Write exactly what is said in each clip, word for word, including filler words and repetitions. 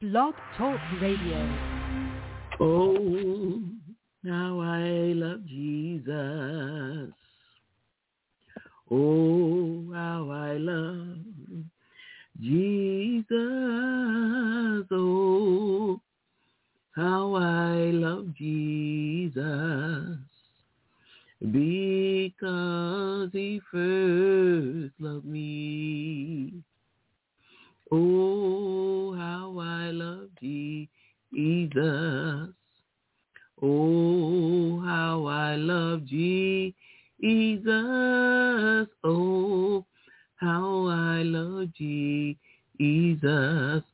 Blog Talk Radio. Oh, how I love Jesus. Oh, how I love Jesus. Oh, how I love Jesus. Because he first loved me. Oh, how I love Jesus. Oh, how I love Jesus. Oh, how I love Jesus.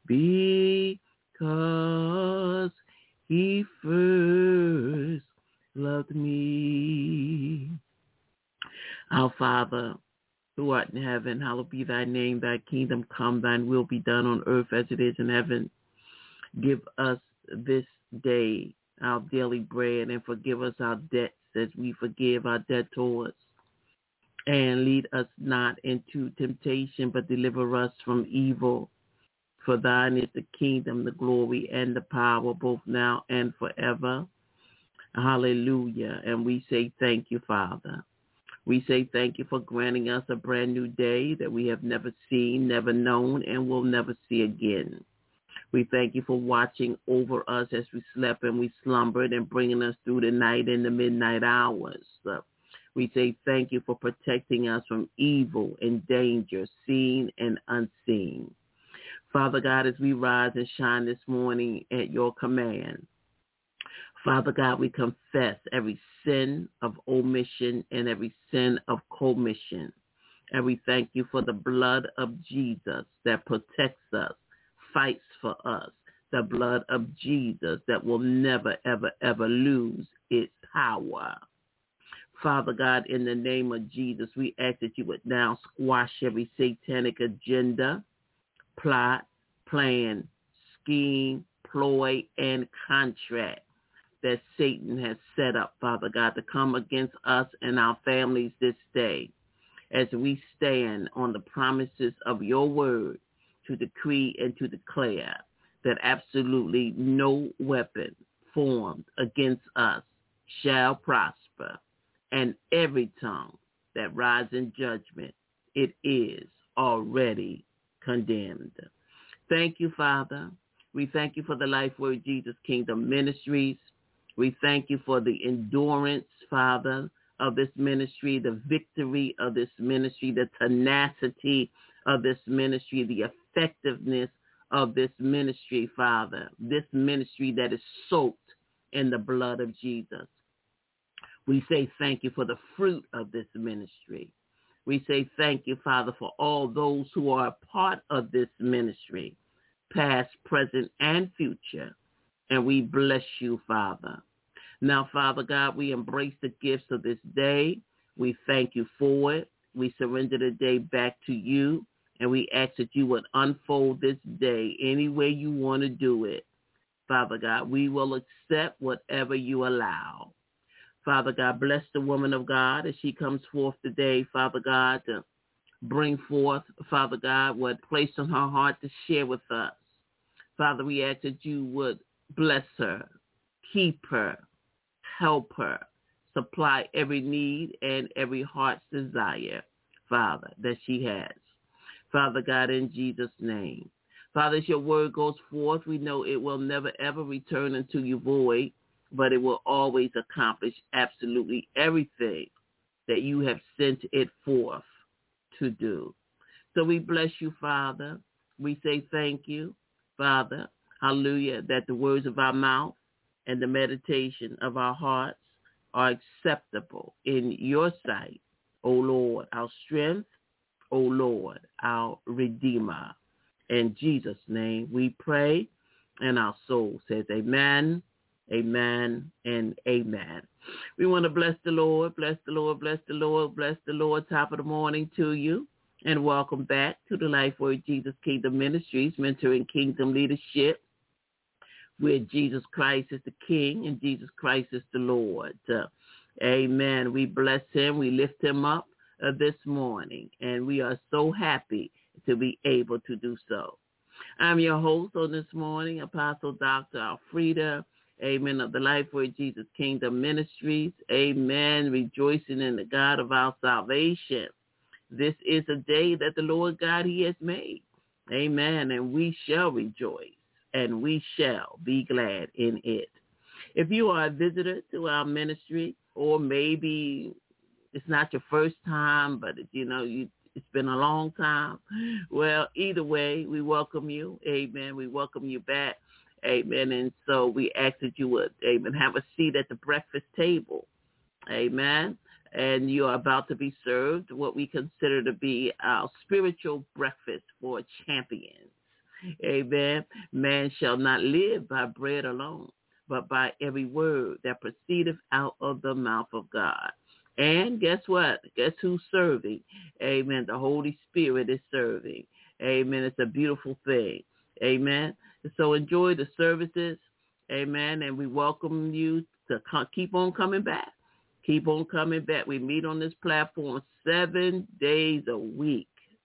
Because he first loved me. Our Father, who art in heaven, hallowed be thy name. Thy kingdom come, thine will be done on earth as it is in heaven. Give us this day our daily bread, and forgive us our debts as we forgive our debtors. And lead us not into temptation, but deliver us from evil. For thine is the kingdom, the glory, and the power, both now and forever. Hallelujah. And we say thank you, Father. We say thank you for granting us a brand new day that we have never seen, never known, and will never see again. We thank you for watching over us as we slept and we slumbered and bringing us through the night and the midnight hours. Uh, we say thank you for protecting us from evil and danger, seen and unseen. Father God, as we rise and shine this morning at your command, Father God, we confess every sin of omission and every sin of commission. And we thank you for the blood of Jesus that protects us, fights for us, the blood of Jesus that will never, ever, ever lose its power. Father God, in the name of Jesus, we ask that you would now squash every satanic agenda, plot, plan, scheme, ploy, and contract that Satan has set up, Father God, to come against us and our families this day as we stand on the promises of your word to decree and to declare that absolutely no weapon formed against us shall prosper, and every tongue that rises in judgment, it is already condemned. Thank you, Father. We thank you for the Life Word Jesus Kingdom Ministries. We thank you for the endurance, Father, of this ministry, the victory of this ministry, the tenacity of this ministry, the effectiveness of this ministry, Father, this ministry that is soaked in the blood of Jesus. We say thank you for the fruit of this ministry. We say thank you, Father, for all those who are a part of this ministry, past, present, and future. And we bless you, Father. Now, Father God, we embrace the gifts of this day. We thank you for it. We surrender the day back to you, and we ask that you would unfold this day any way you want to do it. Father God, we will accept whatever you allow. Father God, bless the woman of God as she comes forth today, Father God, to bring forth, Father God, what placed on her heart to share with us. Father, we ask that you would bless her, keep her, help her, supply every need and every heart's desire, Father, that she has. Father God, in Jesus' name. Father, as your word goes forth, we know it will never, ever return unto you void, but it will always accomplish absolutely everything that you have sent it forth to do. So we bless you, Father. We say thank you, Father, hallelujah, that the words of our mouth and the meditation of our hearts are acceptable in your sight, O Lord, our strength, O Lord, our Redeemer. In Jesus' name we pray, and our soul says amen, amen, and amen. We want to bless the Lord, bless the Lord, bless the Lord, bless the Lord, top of the morning to you, and welcome back to the Life Word Jesus Kingdom Ministries, mentoring kingdom leadership, where Jesus Christ is the King and Jesus Christ is the Lord. Uh, amen. We bless him. We lift him up uh, this morning, and we are so happy to be able to do so. I'm your host on this morning, Apostle Doctor Alfreda, amen, of the Lifeway Jesus Kingdom Ministries, amen, rejoicing in the God of our salvation. This is a day that the Lord God, he has made, amen, and we shall rejoice, and we shall be glad in it. If you are a visitor to our ministry, or maybe it's not your first time, but, you know, you it's been a long time. Well, either way, we welcome you. Amen. We welcome you back. Amen. And so we ask that you would, amen, have a seat at the breakfast table. Amen. And you are about to be served what we consider to be our spiritual breakfast for champions. Amen. Man shall not live by bread alone, but by every word that proceedeth out of the mouth of God. And guess what? Guess who's serving? Amen. The Holy Spirit is serving. Amen. It's a beautiful thing. Amen. So enjoy the services. Amen. And we welcome you to keep on coming back. Keep on coming back. We meet on this platform seven days a week.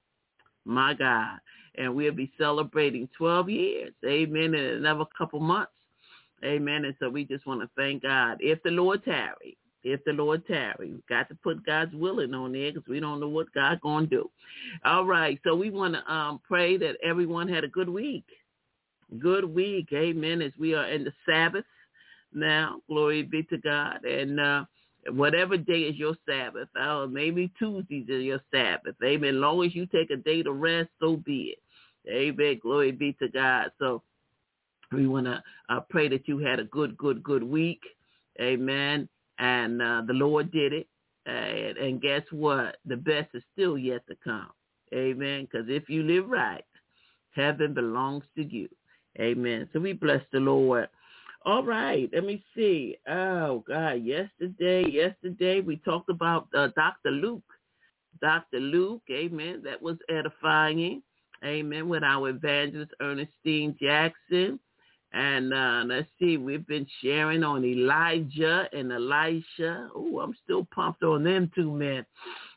My God. And we'll be celebrating twelve years. Amen. In another couple months. Amen. And so we just want to thank God. If the Lord tarry. If the Lord tarry, we've got to put God's willing on there because we don't know what God's going to do. All right, so we want to um, pray that everyone had a good week. Good week, amen, as we are in the Sabbath now. Glory be to God. And uh, whatever day is your Sabbath, uh, maybe Tuesdays is your Sabbath, amen. As long as you take a day to rest, so be it. Amen, glory be to God. So we want to uh, pray that you had a good, good, good week, amen. And uh, the Lord did it. Uh, and, and guess what? The best is still yet to come. Amen. Because if you live right, heaven belongs to you. Amen. So we bless the Lord. All right. Let me see. Oh, God. Yesterday, yesterday we talked about uh, Doctor Luke. Doctor Luke. Amen. That was edifying. Amen. With our evangelist Ernestine Jackson. And uh, let's see, we've been sharing on Elijah and Elisha. Oh, I'm still pumped on them two men.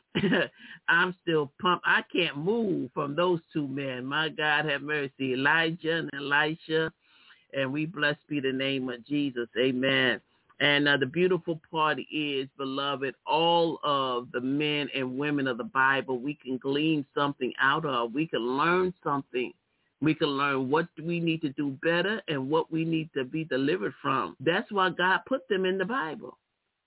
I'm still pumped. I can't move from those two men. My God have mercy. Elijah and Elisha. And we blessed be the name of Jesus. Amen. And uh, the beautiful part is, beloved, all of the men and women of the Bible, we can glean something out of. We can learn something. We can learn what we need to do better and what we need to be delivered from. That's why God put them in the Bible.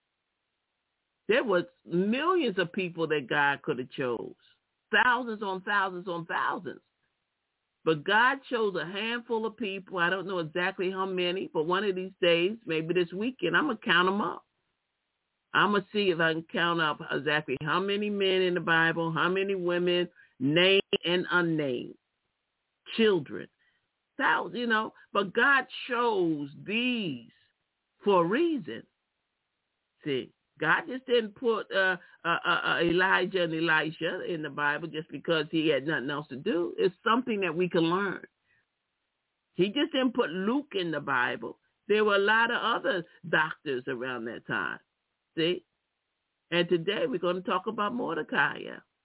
There was millions of people that God could have chose, thousands on thousands on thousands. But God chose a handful of people. I don't know exactly how many, but one of these days, maybe this weekend, I'm going to count them up. I'm going to see if I can count up exactly how many men in the Bible, how many women, named and unnamed. Children, thousands, you know, but God chose these for a reason. See, God just didn't put uh, uh, uh, Elijah and Elisha in the Bible just because he had nothing else to do. It's something that we can learn. He just didn't put Luke in the Bible. There were a lot of other doctors around that time. See, and today we're going to talk about Mordecai.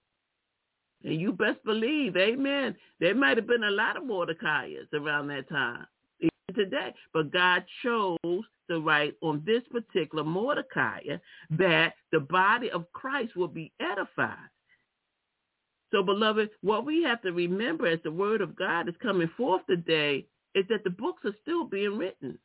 And you best believe, amen, there might have been a lot of Mordecai's around that time, even today. But God chose to write on this particular Mordecai that the body of Christ will be edified. So, beloved, what we have to remember as the word of God is coming forth today is that the books are still being written.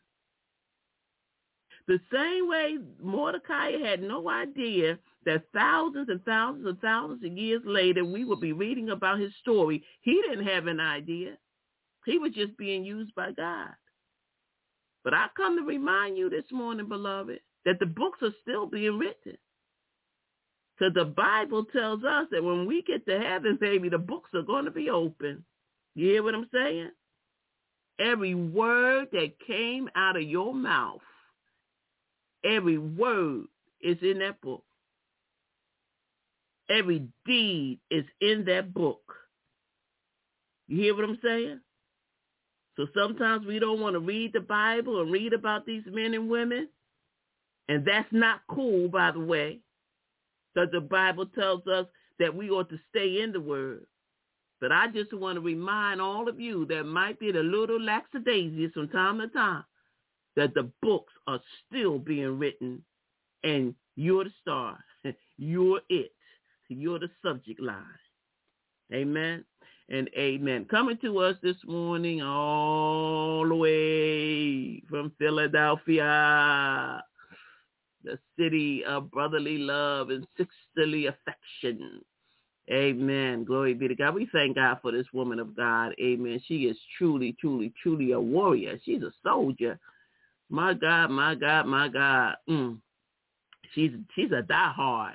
The same way Mordecai had no idea that thousands and thousands and thousands of years later we will be reading about his story, he didn't have an idea. He was just being used by God. But I come to remind you this morning, beloved, that the books are still being written. Because the Bible tells us that when we get to heaven, baby, the books are going to be open. You hear what I'm saying? Every word that came out of your mouth, every word is in that book. Every deed is in that book. You hear what I'm saying? So sometimes we don't want to read the Bible and read about these men and women. And that's not cool, by the way, because the Bible tells us that we ought to stay in the word. But I just want to remind all of you that might be the little lackadaisies from time to time, that the books are still being written, and you're the star. You're it. You're the subject line. Amen and amen. Coming to us this morning all the way from Philadelphia, the city of brotherly love and sisterly affection. Amen. Glory be to God. We thank God for this woman of God. Amen. She is truly, truly, truly a warrior. She's a soldier. My God, my God, my God. Mm. She's she's a diehard.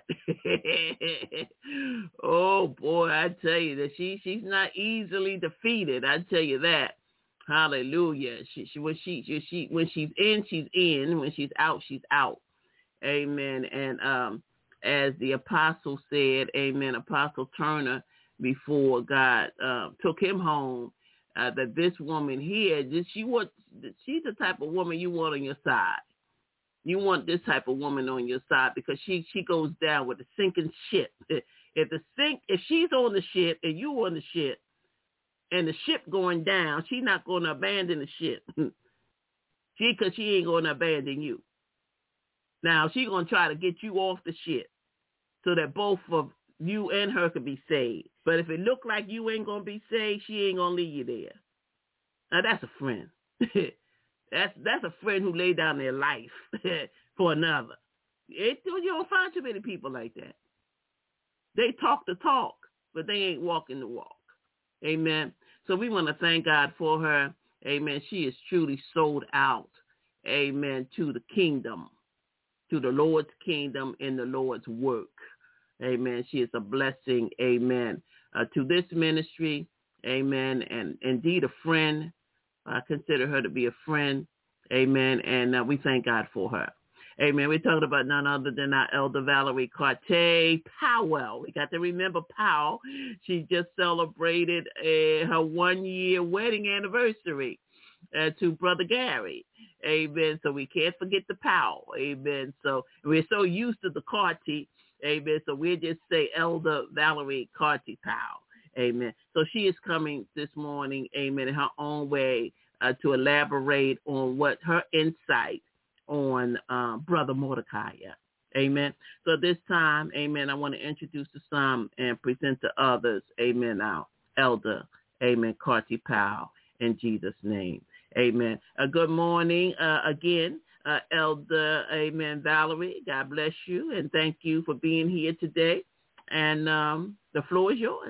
Oh boy, I tell you that she she's not easily defeated. I tell you that. Hallelujah. She, she when she, she she when she's in, she's in. When she's out, she's out. Amen. And um, as the apostle said, amen, Apostle Turner, before God uh, took him home, uh, that this woman here, just she was she's the type of woman you want on your side. You want this type of woman on your side because she, she goes down with a sinking ship. If the sink, if she's on the ship and you on the ship and the ship going down, she's not going to abandon the ship. She, because she ain't going to abandon you. Now, she's going to try to get you off the ship so that both of you and her can be saved. But if it look like you ain't going to be saved, she ain't going to leave you there. Now, that's a friend. That's that's a friend who laid down their life for another. It, you don't find too many people like that. They talk the talk, but they ain't walking the walk. Amen. So we want to thank God for her. Amen. She is truly sold out. Amen. To the kingdom, to the Lord's kingdom and the Lord's work. Amen. She is a blessing. Amen. Uh, to this ministry. Amen. And indeed a friend. I consider her to be a friend. Amen. And uh, we thank God for her. Amen. We're talking about none other than our elder Valerie Cartier Powell. We got to remember Powell. She just celebrated uh, her one-year wedding anniversary uh, to Brother Gary. Amen. So we can't forget the Powell. Amen. So we're so used to the Cartier. Amen. So we'll just say Elder Valerie Cartier Powell. Amen. So she is coming this morning, amen, in her own way uh, to elaborate on what her insight on uh, Brother Mordecai. Amen. So this time, amen, I want to introduce to some and present to others, amen, our elder, amen, Cartier Powell, in Jesus' name. Amen. Uh, good morning uh, again, uh, Elder, amen, Valerie. God bless you, and thank you for being here today. And um, the floor is yours.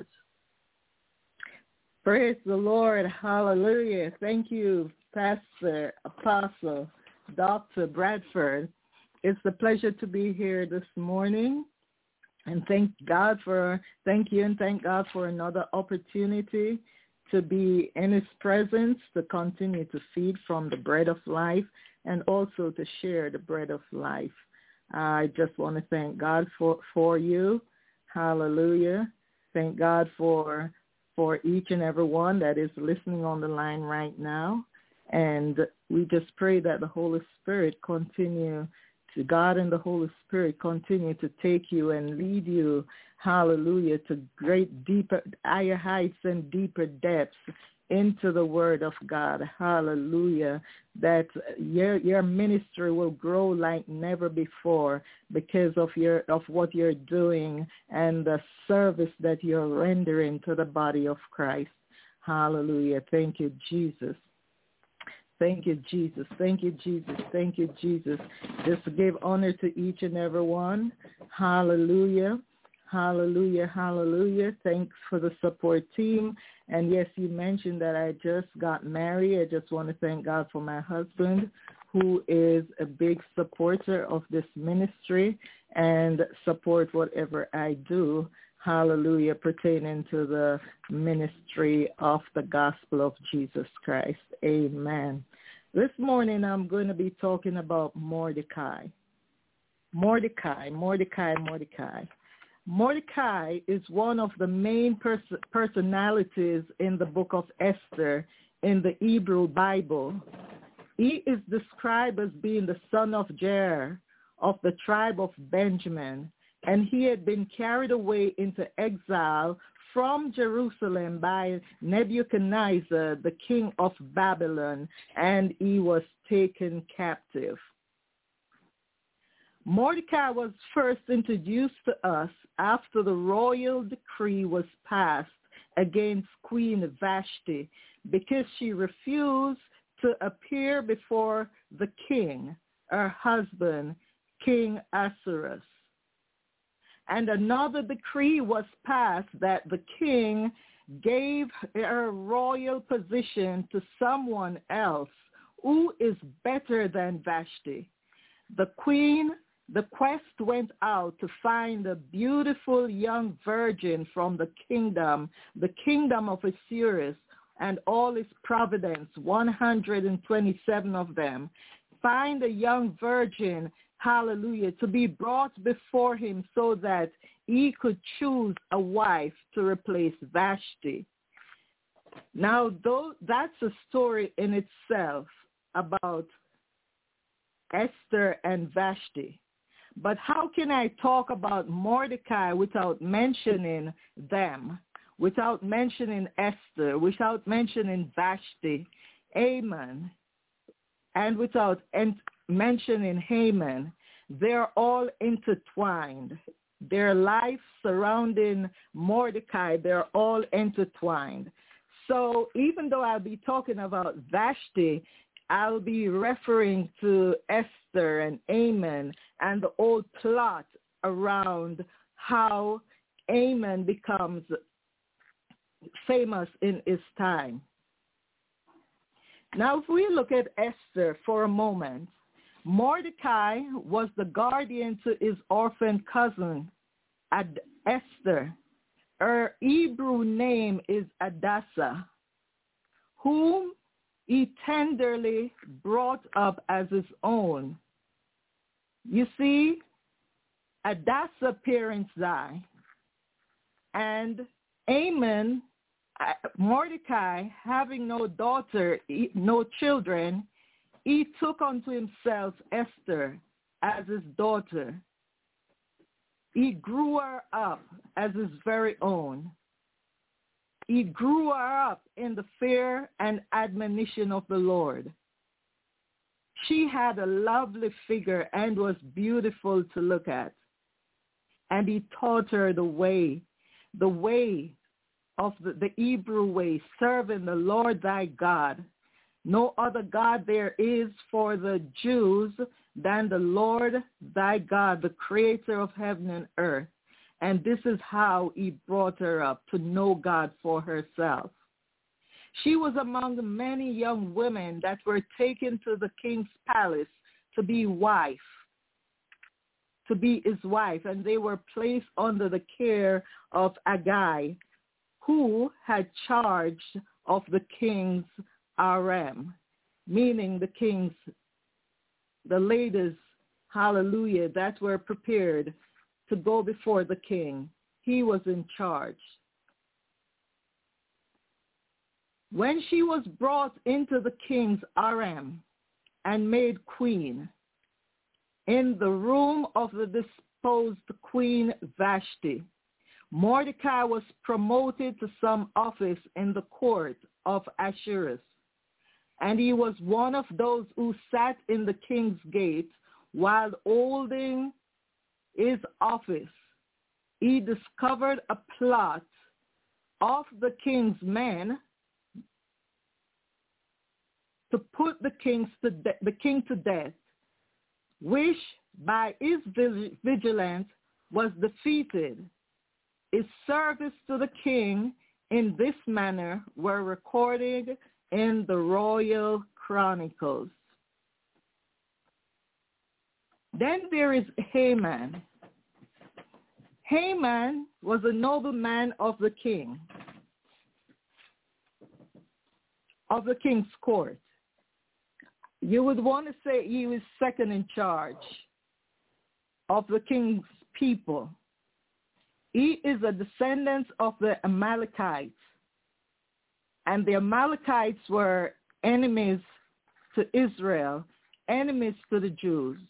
Praise the Lord. Hallelujah. Thank you, Pastor, Apostle, Doctor Bradford. It's a pleasure to be here this morning. And thank God for, thank you and thank God for another opportunity to be in his presence, to continue to feed from the bread of life and also to share the bread of life. I just want to thank God for, for you. Hallelujah. Thank God for for each and every one that is listening on the line right now. And we just pray that the Holy Spirit continue to, God and the Holy Spirit continue to take you and lead you, hallelujah, to great, deeper, higher heights and deeper depths into the Word of God, hallelujah, that your your ministry will grow like never before because of your of what you're doing and the service that you're rendering to the body of Christ. Hallelujah. Thank you, Jesus. Thank you, Jesus. Thank you, Jesus. Thank you, Jesus. Just to give honor to each and every one. Hallelujah. Hallelujah, hallelujah. Thanks for the support team. And yes, you mentioned that I just got married. I just want to thank God for my husband, who is a big supporter of this ministry and support whatever I do. Hallelujah, pertaining to the ministry of the gospel of Jesus Christ. Amen. This morning I'm going to be talking about Mordecai. Mordecai, Mordecai, Mordecai. Mordecai is one of the main pers- personalities in the book of Esther in the Hebrew Bible. He is described as being the son of Jair of the tribe of Benjamin, and he had been carried away into exile from Jerusalem by Nebuchadnezzar, the king of Babylon, and he was taken captive. Mordecai was first introduced to us after the royal decree was passed against Queen Vashti because she refused to appear before the king, her husband, King Ahasuerus. And another decree was passed that the king gave her royal position to someone else who is better than Vashti. The queen, the quest went out to find a beautiful young virgin from the kingdom, the kingdom of Ahasuerus, and all its providence, one hundred twenty-seven of them. Find a young virgin, hallelujah, to be brought before him so that he could choose a wife to replace Vashti. Now, though that's a story in itself about Esther and Vashti. But how can I talk about Mordecai without mentioning them, without mentioning Esther, without mentioning Vashti, Haman, and without en- mentioning Haman? They're all intertwined. Their life surrounding Mordecai, they're all intertwined. So even though I'll be talking about Vashti, I'll be referring to Esther and Haman and the old plot around how Haman becomes famous in his time. Now, if we look at Esther for a moment, Mordecai was the guardian to his orphan cousin, Ad- Esther. Her Hebrew name is Hadassah, whom he tenderly brought up as his own. You see, Hadassah's parents die, and Haman, Mordecai, having no daughter, no children, he took unto himself Esther as his daughter. He grew her up as his very own. He grew her up in the fear and admonition of the Lord. She had a lovely figure and was beautiful to look at. And he taught her the way, the way of the, the Hebrew way, serving the Lord thy God. No other God there is for the Jews than the Lord thy God, the creator of heaven and earth. And this is how he brought her up, to know God for herself. She was among the many young women that were taken to the king's palace to be wife, to be his wife, and they were placed under the care of Agai, who had charge of the king's harem, meaning the king's, the ladies, hallelujah, that were prepared to go before the king. He was in charge. When she was brought into the king's harem and made queen, in the room of the disposed queen Vashti, Mordecai was promoted to some office in the court of Ahasuerus, and he was one of those who sat in the king's gate while holding his office. He discovered a plot of the king's men to put the, king's to de- the king to death, which by his vigilance was defeated. His service to the king in this manner were recorded in the royal chronicles. Then there is Haman. Haman was a nobleman of the king, of the king's court. You would want to say he was second in charge of the king's people. He is a descendant of the Amalekites, and the Amalekites were enemies to Israel, enemies to the Jews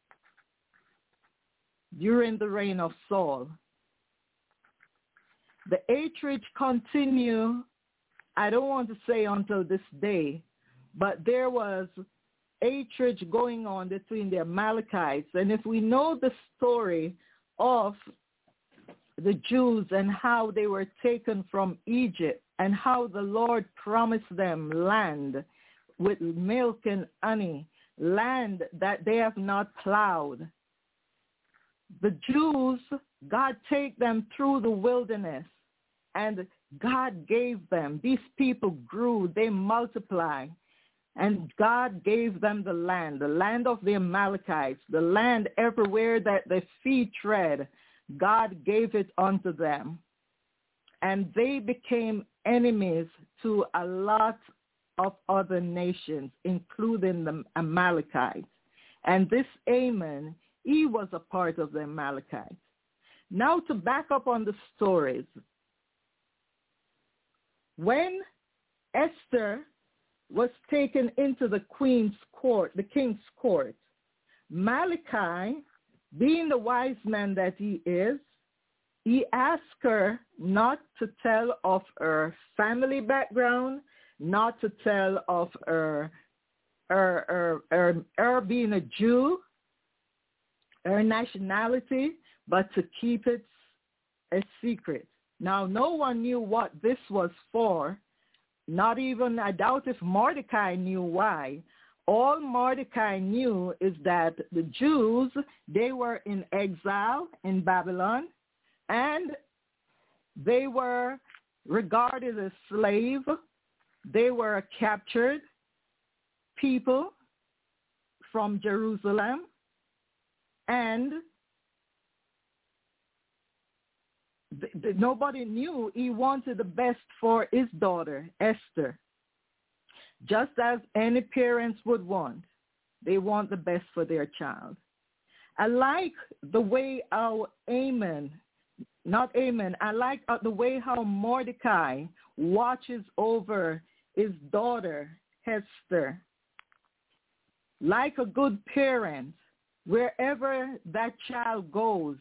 during the reign of Saul. The hatred continue, I don't want to say until this day, but there was hatred going on between the Amalekites. And if we know the story of the Jews and how they were taken from Egypt and how the Lord promised them land with milk and honey, land that they have not plowed. The Jews, God take them through the wilderness, and God gave them. These people grew, they multiplied, and God gave them the land, the land of the Amalekites, the land everywhere that their feet tread. God gave it unto them. And they became enemies to a lot of other nations, including the Amalekites. And this Ammon, he was a part of the Amalekites. Now to back up on the stories. When Esther was taken into the queen's court, the king's court, Malachi, being the wise man that he is, he asked her not to tell of her family background, not to tell of her, her, her, her, her being a Jew, her nationality, but to keep it a secret. Now, no one knew what this was for. Not even, I doubt if Mordecai knew why. All Mordecai knew is that the Jews, they were in exile in Babylon, and they were regarded as slaves. They were a captured people from Jerusalem, and th- th- nobody knew he wanted the best for his daughter, Esther. Just as any parents would want. They want the best for their child. I like the way how Ammon, not Ammon, I like the way how Mordecai watches over his daughter, Esther. Like a good parent, wherever that child goes,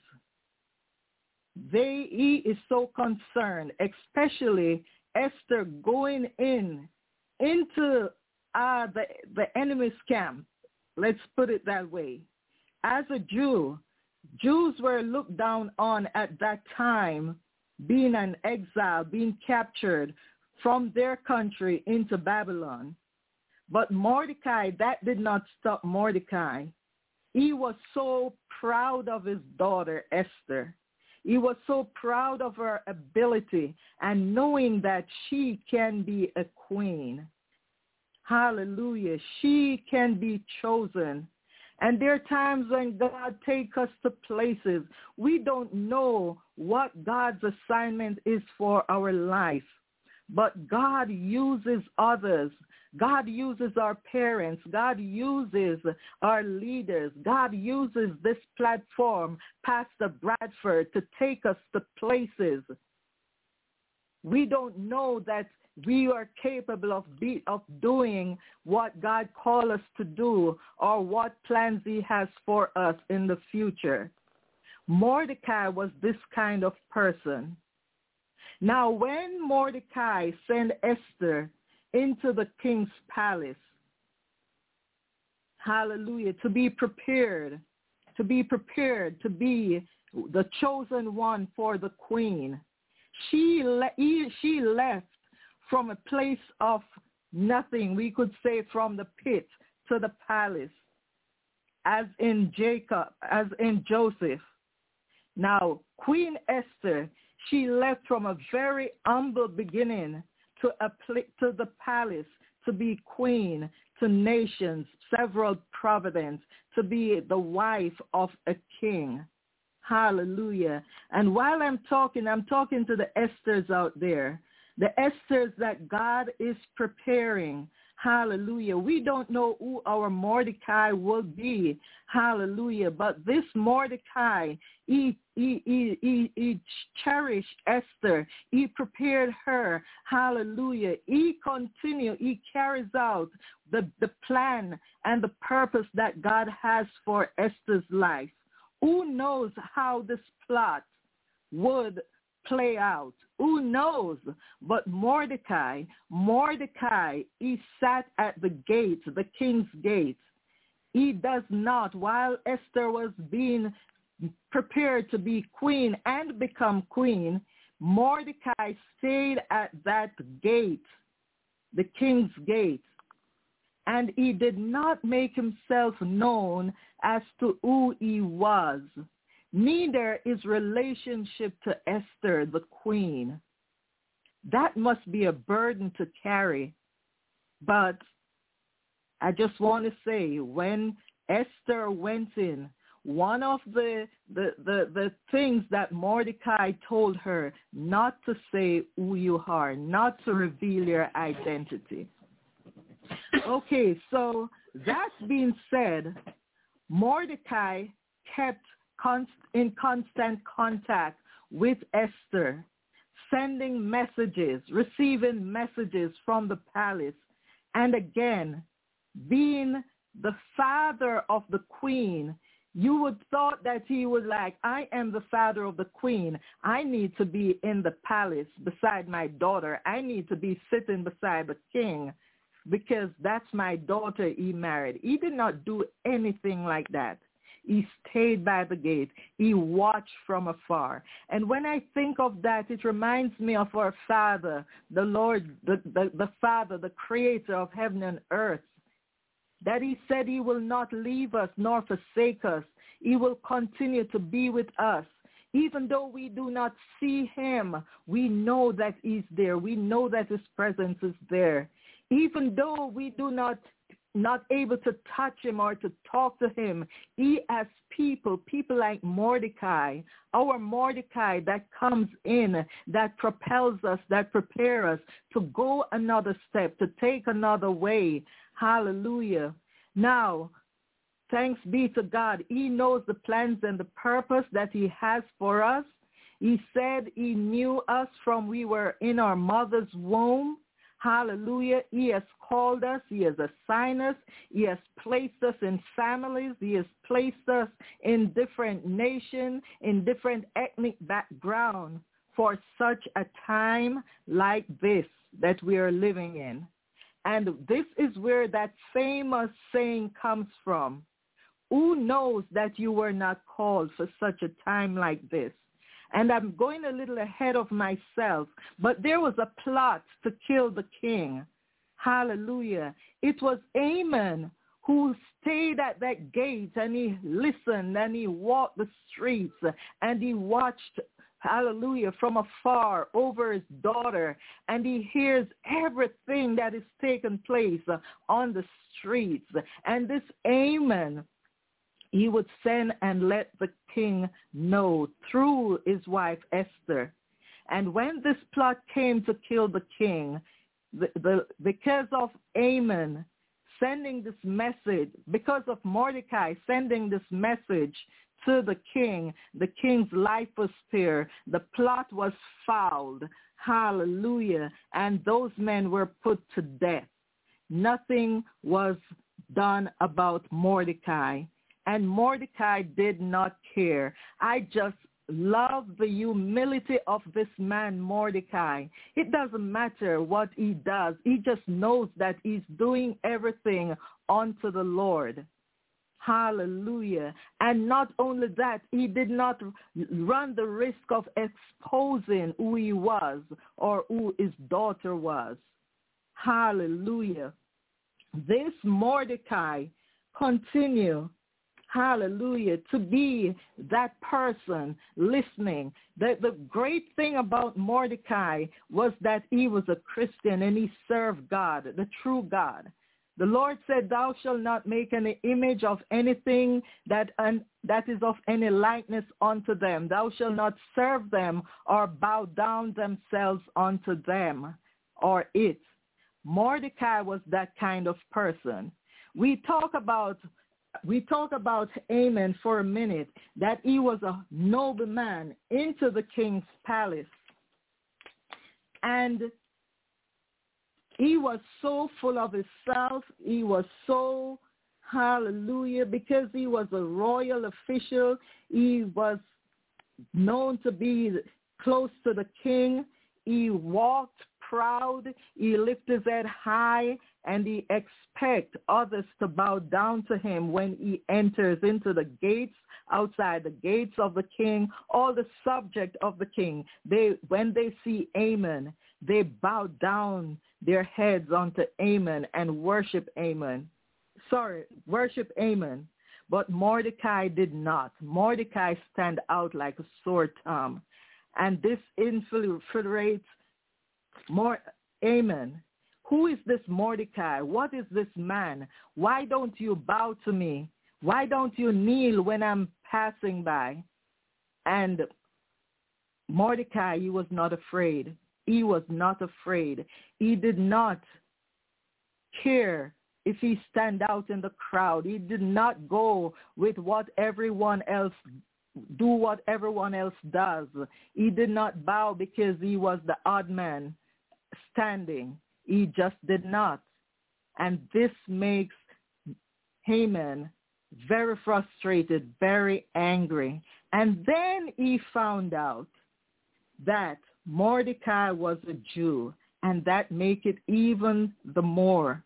they, he is so concerned, especially Esther going in into uh, the, the enemy's camp. Let's put it that way. As a Jew, Jews were looked down on at that time, being an exile, being captured from their country into Babylon. But Mordecai, that did not stop Mordecai. He was so proud of his daughter, Esther. He was so proud of her ability and knowing that she can be a queen. Hallelujah. She can be chosen. And there are times when God takes us to places we don't know what God's assignment is for our life. But God uses others. God uses our parents. God uses our leaders. God uses this platform, Pastor Bradford, to take us to places we don't know that we are capable of be, of doing what God called us to do or what plans he has for us in the future. Mordecai was this kind of person. Now, when Mordecai sent Esther into the king's palace, hallelujah, to be prepared, to be prepared to be the chosen one for the queen, she, le- he, she left from a place of nothing, we could say from the pit to the palace, as in Jacob, as in Joseph. Now, Queen Esther, she left from a very humble beginning to a pl- to the palace to be queen to nations, several providence, to be the wife of a king. Hallelujah. And while I'm talking, I'm talking to the Esthers out there, the Esthers that God is preparing. Hallelujah. We don't know who our Mordecai will be. Hallelujah. But this Mordecai, he, he, he, he, he cherished Esther. He prepared her. Hallelujah. He continued. He carries out the, the plan and the purpose that God has for Esther's life. Who knows how this plot would play out? Who knows? But Mordecai, Mordecai, he sat at the gate, the king's gate. He does not, while Esther was being prepared to be queen and become queen, Mordecai stayed at that gate, the king's gate, and he did not make himself known as to who he was, neither his relationship to Esther, the queen. That must be a burden to carry. But I just want to say, when Esther went in, one of the, the, the, the things that Mordecai told her, not to say who you are, not to reveal your identity. Okay, so that being said, Mordecai kept const- in constant contact with Esther, sending messages, receiving messages from the palace, and again, being the father of the queen. You would thought that he was like, I am the father of the queen. I need to be in the palace beside my daughter. I need to be sitting beside the king because that's my daughter he married. He did not do anything like that. He stayed by the gate. He watched from afar. And when I think of that, it reminds me of our Father, the Lord, the, the, the Father, the creator of heaven and earth, that he said he will not leave us nor forsake us. He will continue to be with us. Even though we do not see him, we know that he's there. We know that his presence is there. Even though we do not not able to touch him or to talk to him, he as people, people like Mordecai, our Mordecai that comes in, that propels us, that prepares us to go another step, to take another way. Hallelujah. Now, thanks be to God. He knows the plans and the purpose that he has for us. He said he knew us from we were in our mother's womb. Hallelujah. He has called us. He has assigned us. He has placed us in families. He has placed us in different nations, in different ethnic backgrounds for such a time like this that we are living in. And this is where that famous saying comes from. Who knows that you were not called for such a time like this? And I'm going a little ahead of myself, but there was a plot to kill the king. Hallelujah. It was Haman who stayed at that gate, and he listened, and he walked the streets, and he watched, hallelujah, from afar over his daughter, and he hears everything that is taking place on the streets. And this Haman, he would send and let the king know through his wife Esther. And when this plot came to kill the king, the, the, because of Haman sending this message, because of Mordecai sending this message to the king, the king's life was spared. The plot was fouled. Hallelujah. And those men were put to death. Nothing was done about Mordecai. And Mordecai did not care. I just love the humility of this man, Mordecai. It doesn't matter what he does. He just knows that he's doing everything unto the Lord. Hallelujah. And not only that, he did not run the risk of exposing who he was or who his daughter was. Hallelujah. This Mordecai continue, hallelujah, to be that person listening. The, the great thing about Mordecai was that he was a Christian and he served God, the true God. The Lord said, thou shalt not make any image of anything that, un, that is of any likeness unto them. Thou shalt not serve them or bow down themselves unto them or it. Mordecai was that kind of person. We talk about We talk about Haman for a minute, that he was a noble man into the king's palace. And he was so full of himself. He was so, hallelujah, because he was a royal official. He was known to be close to the king. He walked proud. He lifted his head high, and he expects others to bow down to him when he enters into the gates, outside the gates of the king, all the subject of the king. They, when they see Haman, they bow down their heads unto Haman and worship Haman. Sorry, worship Haman. But Mordecai did not. Mordecai stand out like a sore thumb. And this infiltrates more Haman. Who is this Mordecai? What is this man? Why don't you bow to me? Why don't you kneel when I'm passing by? And Mordecai, he was not afraid. He was not afraid. He did not care if he stand out in the crowd. He did not go with what everyone else do what everyone else does. He did not bow because he was the odd man standing. He just did not. And this makes Haman very frustrated, very angry. And then he found out that Mordecai was a Jew, and that make it even the more.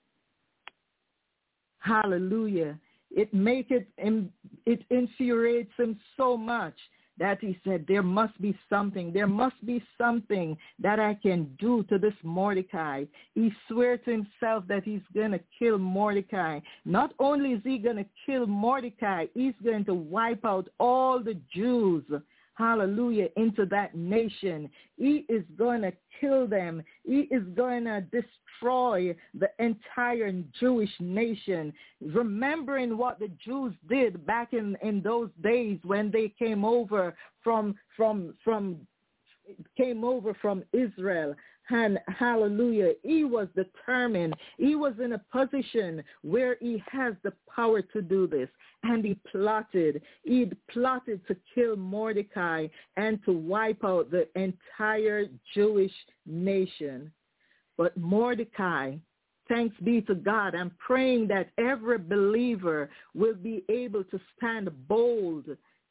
Hallelujah. It make it, it infuriates him so much that he said, there must be something. There must be something that I can do to this Mordecai. He swear to himself that he's going to kill Mordecai. Not only is he going to kill Mordecai, he's going to wipe out all the Jews, hallelujah, into that nation. He is going to kill them. He is going to destroy the entire Jewish nation. Remembering what the Jews did back in, in those days when they came over from from from came over from Israel. And hallelujah, he was determined. He was in a position where he has the power to do this. And he plotted. He plotted to kill Mordecai and to wipe out the entire Jewish nation. But Mordecai, thanks be to God, I'm praying that every believer will be able to stand bold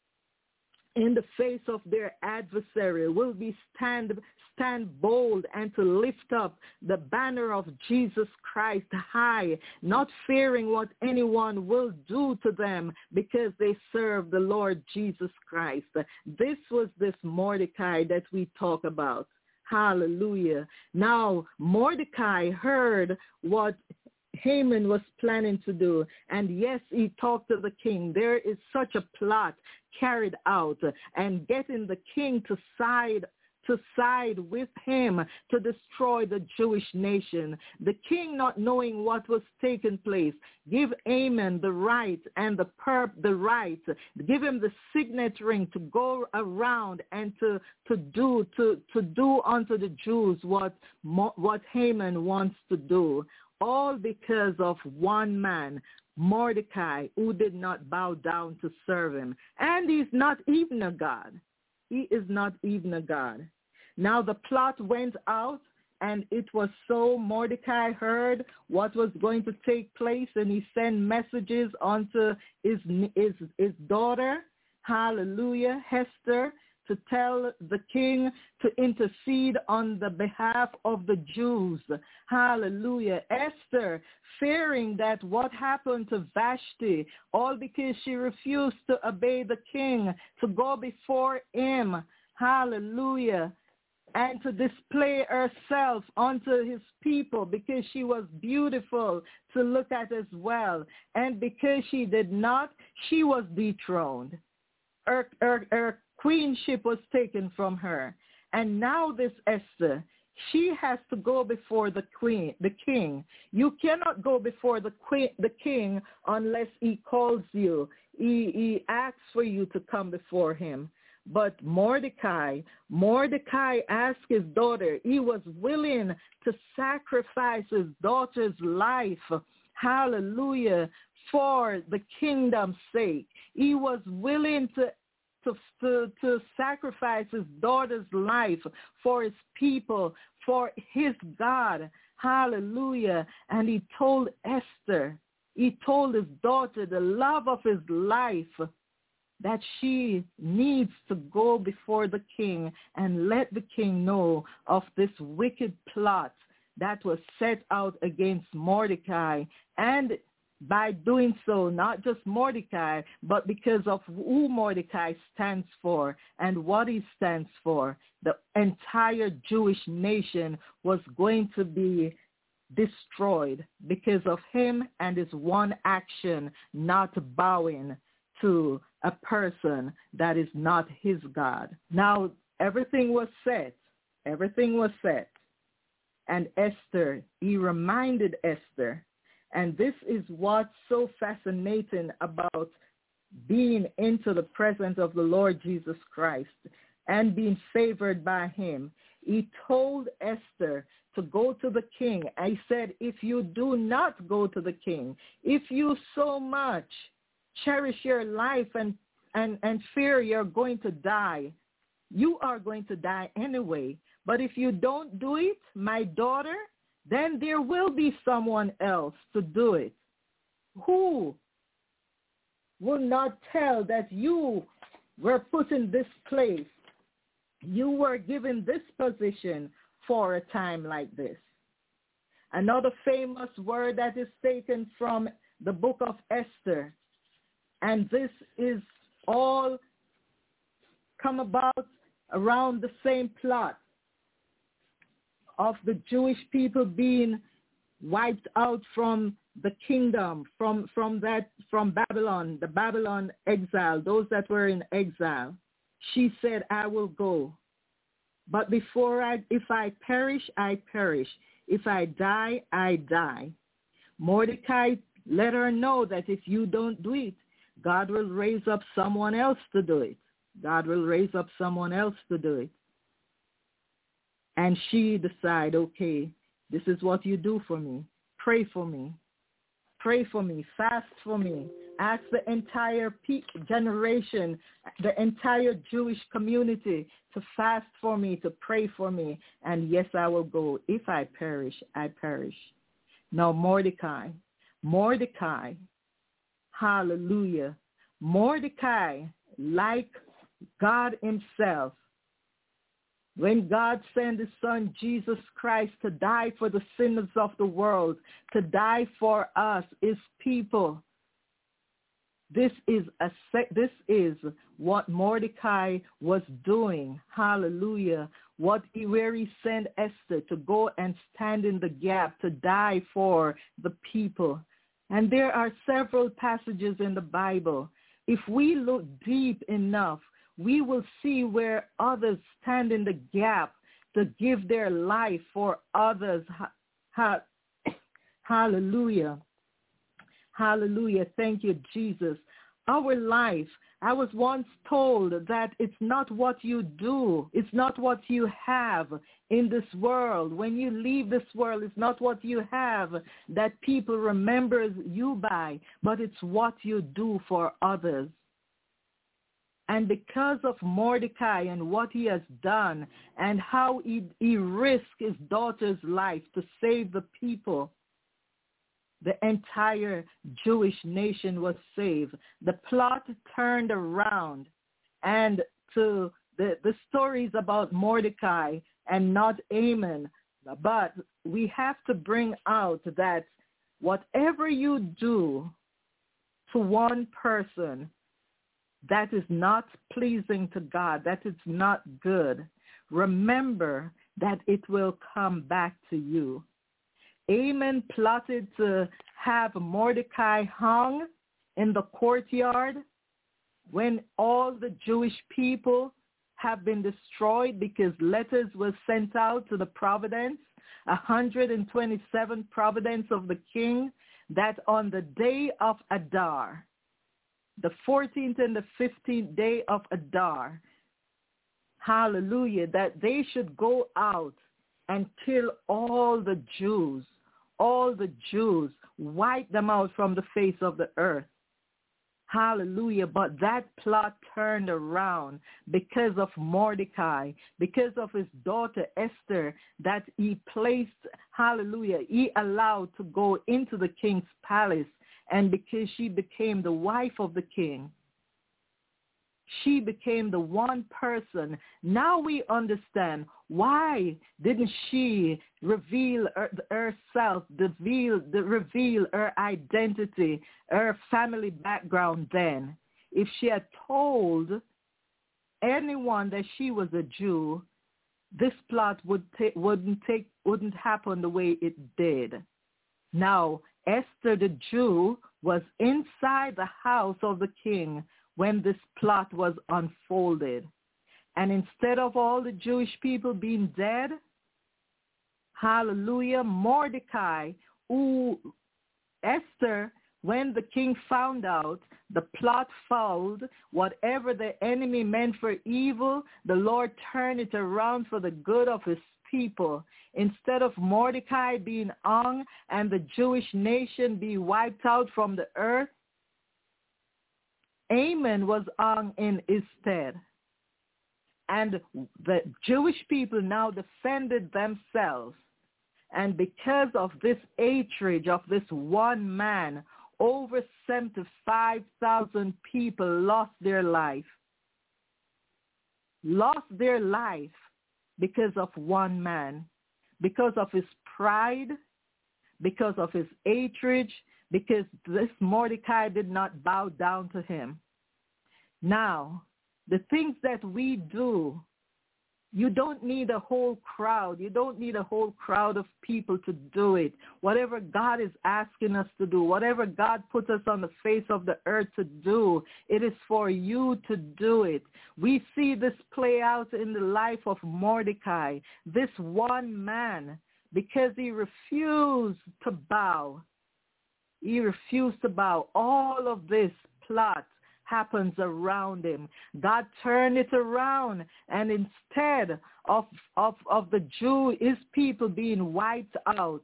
in the face of their adversary, will be stand stand bold and to lift up the banner of Jesus Christ high, not fearing what anyone will do to them because they serve the Lord Jesus Christ. This was this Mordecai that we talk about. Hallelujah. Now, Mordecai heard what Haman was planning to do. And yes, he talked to the king. There is such a plot carried out and getting the king to side to side with him to destroy the Jewish nation. The king, not knowing what was taking place, give Haman the right and the perp the right, give him the signet ring to go around and to to do to to do unto the Jews what what Haman wants to do. All because of one man, Mordecai, who did not bow down to serve him. And he's not even a god. He is not even a god. Now the plot went out, and it was so Mordecai heard what was going to take place, and he sent messages unto his, his, his daughter, hallelujah, Esther, to tell the king to intercede on the behalf of the Jews. Hallelujah. Esther, fearing that what happened to Vashti, all because she refused to obey the king, to go before him, hallelujah, and to display herself unto his people because she was beautiful to look at as well. And because she did not, she was dethroned. Her, her, her queenship was taken from her. And now this Esther, she has to go before the queen, the king. You cannot go before the queen, the king unless he calls you. He, he asks for you to come before him. But Mordecai, Mordecai asked his daughter, he was willing to sacrifice his daughter's life, hallelujah, for the kingdom's sake. He was willing to To, to, to sacrifice his daughter's life for his people, for his God. Hallelujah. And he told Esther, he told his daughter, the love of his life, that she needs to go before the king and let the king know of this wicked plot that was set out against Mordecai. And by doing so, not just Mordecai, but because of who Mordecai stands for and what he stands for, the entire Jewish nation was going to be destroyed because of him and his one action, not bowing to a person that is not his God. Now, everything was set. Everything was set. And Esther, he reminded Esther, and this is what's so fascinating about being into the presence of the Lord Jesus Christ and being favored by him. He told Esther to go to the king. I said, if you do not go to the king, if you so much cherish your life and, and, and fear you're going to die, you are going to die anyway. But if you don't do it, my daughter, then there will be someone else to do it. Who will not tell that you were put in this place? You were given this position for a time like this. Another famous word that is taken from the book of Esther, and this is all come about around the same plot of the Jewish people being wiped out from the kingdom, from, from that, from Babylon, the Babylon exile, those that were in exile. She said, I will go. But before I, if I perish, I perish. If I die, I die. Mordecai let her know that if you don't do it, God will raise up someone else to do it. God will raise up someone else to do it. And she decided, okay, this is what you do for me. Pray for me. Pray for me. Fast for me. Ask the entire pe- generation, the entire Jewish community to fast for me, to pray for me. And yes, I will go. If I perish, I perish. Now, Mordecai, Mordecai, hallelujah. Mordecai, like God himself, when God sent his son Jesus Christ to die for the sinners of the world, to die for us, his people, this is a this is what Mordecai was doing. Hallelujah. What he, where he sent Esther to go and stand in the gap, to die for the people. And there are several passages in the Bible. If we look deep enough, we will see where others stand in the gap to give their life for others. Ha- ha- Hallelujah. Hallelujah. Thank you, Jesus. Our life, I was once told that it's not what you do. It's not what you have in this world. When you leave this world, it's not what you have that people remember you by, but it's what you do for others. And because of Mordecai and what he has done and how he, he risked his daughter's life to save the people, the entire Jewish nation was saved. The plot turned around, and to the, the stories about Mordecai and not Haman. But we have to bring out that whatever you do to one person that is not pleasing to God, that is not good, remember that it will come back to you. Haman plotted to have Mordecai hung in the courtyard when all the Jewish people have been destroyed because letters were sent out to the providence, one hundred twenty-seven providence of the king, that on the day of Adar, the fourteenth and the fifteenth day of Adar, hallelujah, that they should go out and kill all the Jews, all the Jews, wipe them out from the face of the earth. Hallelujah. But that plot turned around because of Mordecai, because of his daughter Esther, that he placed, hallelujah, he allowed to go into the king's palace, and because she became the wife of the king. She became the one person. Now we understand why didn't she reveal her, herself, reveal, reveal her identity, her family background then. If she had told anyone that she was a Jew, this plot would ta- wouldn't take wouldn't happen the way it did. Now, Esther the Jew was inside the house of the king when this plot was unfolded. And instead of all the Jewish people being dead, hallelujah, Mordecai, who Esther, when the king found out, the plot fouled, whatever the enemy meant for evil, the Lord turned it around for the good of his people. Instead of Mordecai being hung and the Jewish nation be wiped out from the earth, Haman was hung in his stead. And the Jewish people now defended themselves. And because of this hatred of this one man, over seventy-five thousand people lost their life. Lost their life because of one man, because of his pride, because of his hatred, because this Mordecai did not bow down to him. Now, the things that we do, you don't need a whole crowd. You don't need a whole crowd of people to do it. Whatever God is asking us to do, whatever God puts us on the face of the earth to do, it is for you to do it. We see this play out in the life of Mordecai, this one man, because he refused to bow. He refused to bow. All of this plot happens around him. God turned it around, and instead of, of, of the Jew, his people being wiped out,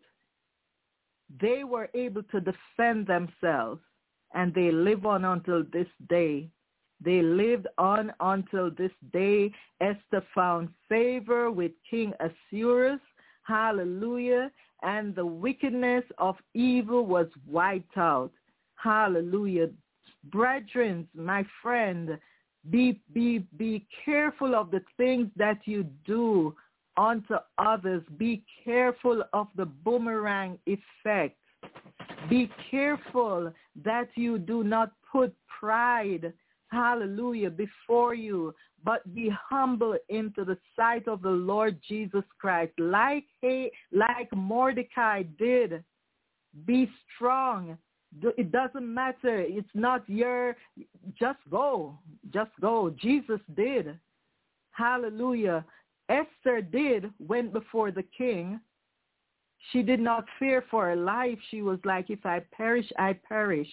they were able to defend themselves, and they live on until this day. They lived on until this day. Esther found favor with King Ahasuerus. Hallelujah. And the wickedness of evil was wiped out. Hallelujah. Brethren, my friend, be, be, be careful of the things that you do unto others. Be careful of the boomerang effect. Be careful that you do not put pride, hallelujah, before you, but be humble into the sight of the Lord Jesus Christ. Like, like Mordecai did, be strong. It doesn't matter. It's not your, just go. Just go. Jesus did. Hallelujah. Esther did, went before the king. She did not fear for her life. She was like, if I perish, I perish.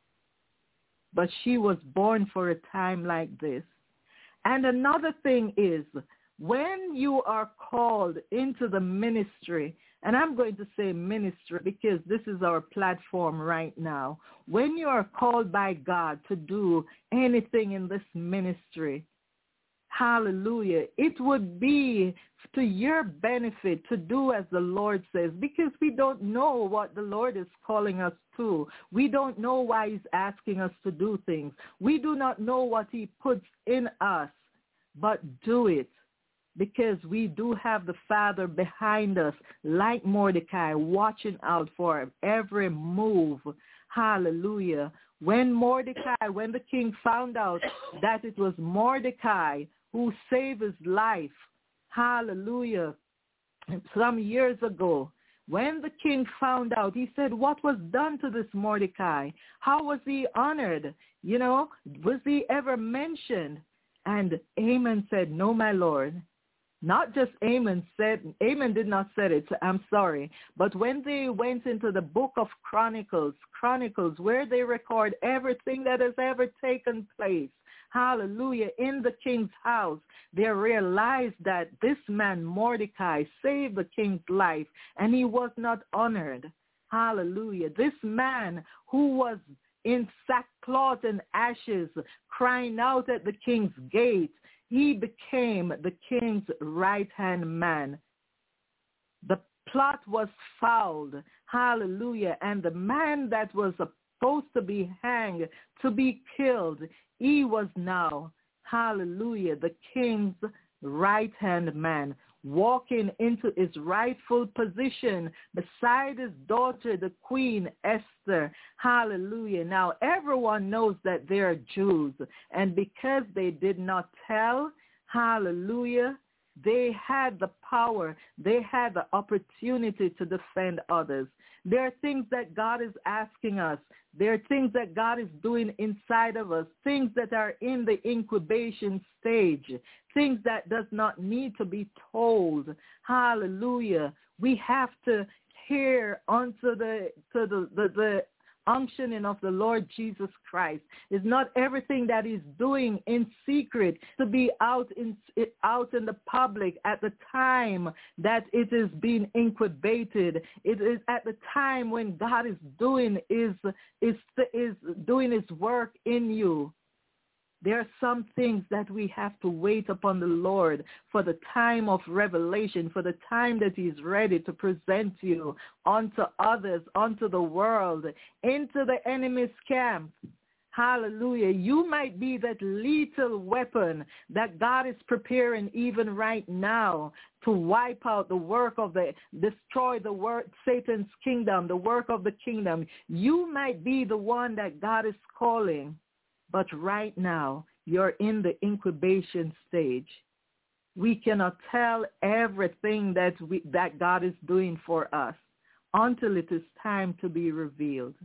But she was born for a time like this. And another thing is, when you are called into the ministry, and I'm going to say ministry because this is our platform right now. When you are called by God to do anything in this ministry, hallelujah, it would be to your benefit to do as the Lord says, because we don't know what the Lord is calling us to. We don't know why he's asking us to do things. We do not know what he puts in us, but do it. Because we do have the Father behind us, like Mordecai, watching out for every move. Hallelujah. When Mordecai, when the king found out that it was Mordecai who saved his life, hallelujah, some years ago, when the king found out, he said, what was done to this Mordecai? How was he honored? You know, was he ever mentioned? And Haman said, no, my Lord. Not just Haman said, Haman did not say it, I'm sorry. But when they went into the book of Chronicles, Chronicles, where they record everything that has ever taken place, hallelujah, in the king's house, they realized that this man, Mordecai, saved the king's life, and he was not honored. Hallelujah. This man who was in sackcloth and ashes, crying out at the king's gate, he became the king's right-hand man. The plot was fouled. Hallelujah. And the man that was supposed to be hanged, to be killed, he was now hallelujah, the king's right-hand man, walking into his rightful position beside his daughter, the Queen Esther. Hallelujah. Now, everyone knows that they are Jews, and because they did not tell, hallelujah, they had the power, they had the opportunity to defend others. There are things that God is asking us. There are things that God is doing inside of us, things that are in the incubation stage, things that does not need to be told. Hallelujah. We have to hear unto the to the, the, the unctioning of the Lord Jesus Christ. It's not everything that he's doing in secret to be out in out in the public at the time that it is being incubated. It is at the time when God is doing is is is doing his work in you. There are some things that we have to wait upon the Lord for the time of revelation, for the time that he's ready to present you unto others, unto the world, into the enemy's camp. Hallelujah. You might be that lethal weapon that God is preparing even right now to wipe out the work of the, destroy the work, Satan's kingdom, the work of the kingdom. You might be the one that God is calling. But right now, you're in the incubation stage. We cannot tell everything that we, that God is doing for us until it is time to be revealed.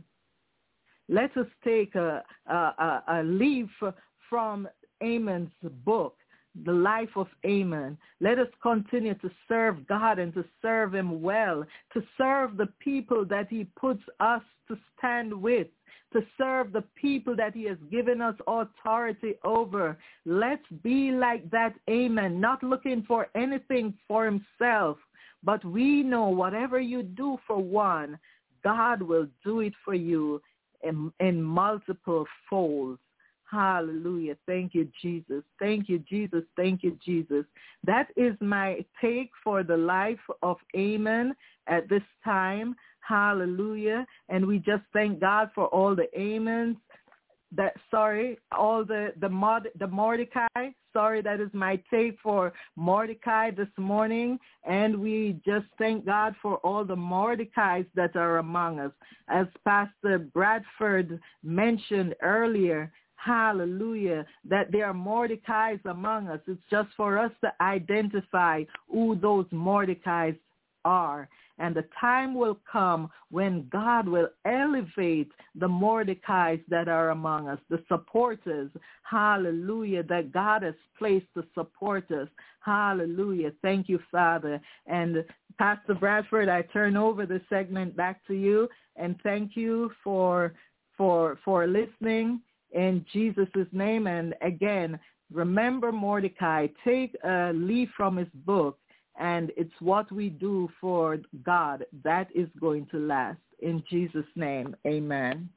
Let us take a, a, a leaf from Amon's book, The Life of Amon. Let us continue to serve God and to serve him well, to serve the people that he puts us to stand with, to serve the people that he has given us authority over. Let's be like that Amon, not looking for anything for himself, but we know whatever you do for one, God will do it for you in, in multiple folds. Hallelujah. Thank you, Jesus. Thank you, Jesus. Thank you, Jesus. That is my take for the life of Amon at this time. Hallelujah. And we just thank God for all the Amons, that, sorry, all the, the, Mod, the Mordecai. Sorry, that is my take for Mordecai this morning. And we just thank God for all the Mordecais that are among us. As Pastor Bradford mentioned earlier, hallelujah, that there are Mordecais among us. It's just for us to identify who those Mordecais are. And the time will come when God will elevate the Mordecais that are among us, the supporters, hallelujah, that God has placed to support us. Hallelujah. Thank you, Father. And Pastor Bradford, I turn over the segment back to you, and thank you for for for listening in Jesus' name. And again, remember Mordecai, take a leaf from his book, and it's what we do for God that is going to last. In Jesus' name, amen.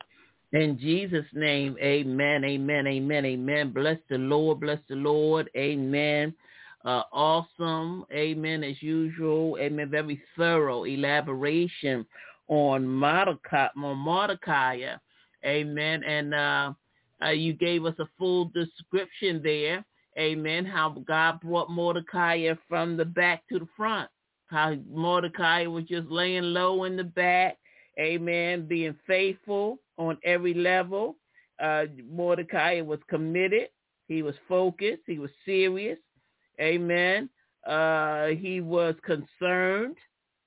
In Jesus' name, amen, amen, amen, amen. Bless the Lord, bless the Lord, amen. Uh, awesome, amen, as usual, amen. Very thorough elaboration on Mordecai, on Mordecai, amen. And uh, uh, you gave us a full description there. Amen. How God brought Mordecai from the back to the front. How Mordecai was just laying low in the back. Amen. Being faithful on every level. Uh, Mordecai was committed. He was focused. He was serious. Amen. Uh, he was concerned.